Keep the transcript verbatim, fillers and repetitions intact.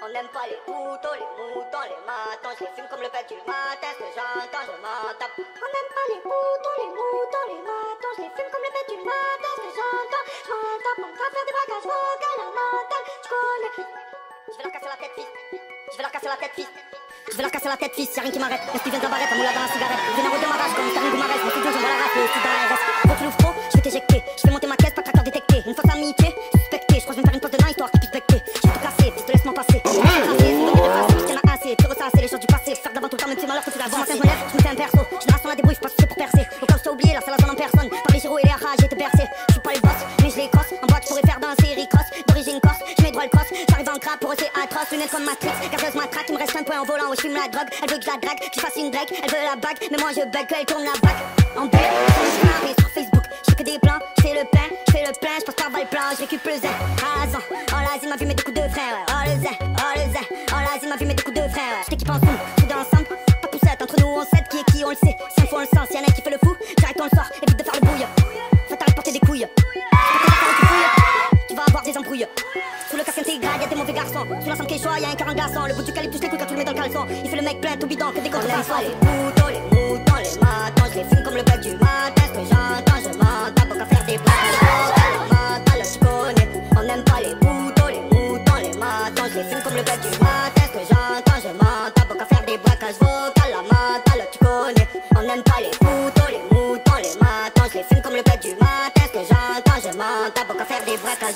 On n'aime pas les moutons, les moutons, les matons. Je les fume comme le fait du matin, ce que j'entends, je m'en tape. On n'aime pas les moutons, les moutons, les matons. Je les fume comme le fait du matin, ce que j'entends, je m'en tape. On va faire des braquages vocaux, la mentale, tu connais. Je vais leur casser la tête, fils. Je vais leur casser la tête, fils. Je vais leur casser la tête, fils, y'a rien qui m'arrête. Est-ce qu'ils viennent de la barrette, un moulin dans la cigarette. Vénère au démarrage, comme Karim Goumarès. Mon studio, j'envoie la race, le style dans la R S. Faut que tu l'ouvres trop, je vais t'éjecter. Je fais monter ma caisse, pas craqueur détecté. Une fois amitié, suspecté. Je crois que je vais me faire une pause de nain, histoire qu'ils puissent becter. Je vais tout casser, fils, te laisse-moi passer. Je vais tracer, c'est donner des phrases, tiens à assez. Tu ressasser les choses du passé. Faire d'avant tout le temps, même si malheur que tu l'as. Bon matin, je me lève, je me fais un perso. Génération la débrouille, je passe c'est pour percer. Au cas où je t'ai oublié, là, c'est la zone en personne. Par les gyros et les haras, j'ai été bercé. Je suis pas les boss, mais je les crosse. En boîte, je pourrais faire danser Ricross. D'origine corse, je mets droit le cross. J'arrive en crap pour eux, c'est atroce. Lunettes comme Matrix, gardeuse matraque. Il me reste un point en volant, je fume la drogue. Elle veut que je la drague, que je fasse une drague. Elle veut la bague, mais moi je bug, qu'elle tourne la bague. En B, sur Facebook, je fais que des plans. Je fais le pain, je fais le plein, je passe par Valplan, je récupère le zin. Razan, oh l'asile m'a vu mes deux coups de frein. Oh le zin, oh le zin, oh l'asile m'a vu mes deux coups de frein. Je t'équipe en zoom, soudés ensemble. Pas poussette, entre nous on sait qui est qui, on le sait. Cinq fois on le sent, s'il y en a qui fait le fou, direct on le sort, évite de faire le bouille. Faut t'arrêter de porter des couilles. Tu vas avoir des embrouilles. Sous le casque intégral, y'a des mauvais garçons. Sous l'ensemble Quechua, y'a un cœur en glaçon. Le bout du calibre touche les couilles quand tu le mets dans le caleçon. Il fait le mec plein tout bidon que des contrefaçons. Les moutons, les moutons, les matons. Je les fume comme le bec du matin. Ce que j'entends, je m'entends. Pour qu'à faire des blagues. La mentale, tu connais. On n'aime pas les moutons, les moutons, les matons. Je les fume comme le bec du matin. Ce que j'entends, je m'entends. Pour qu'à faire des braquages vocaux. La mentale, tu connais. On n'aime pas les moutons, les moutons, les matons. Je les fume comme le bec du matin. Ce que j'entends, je m'entends. Pour qu'à faire des braquages.